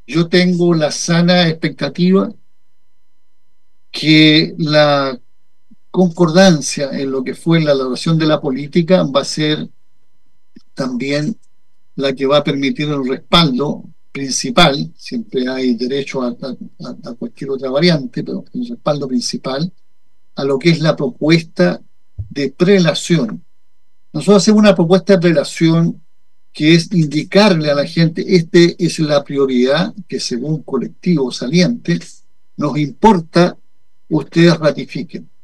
yo tengo la sana expectativa que la concordancia en lo que fue la elaboración de la política va a ser también la que va a permitir el respaldo principal. Siempre hay derecho a cualquier otra variante, pero el respaldo principal a lo que es la propuesta de prelación. Nosotros hacemos una propuesta de prelación que es indicarle a la gente, este es la prioridad que según colectivo saliente nos importa, ustedes ratifiquen.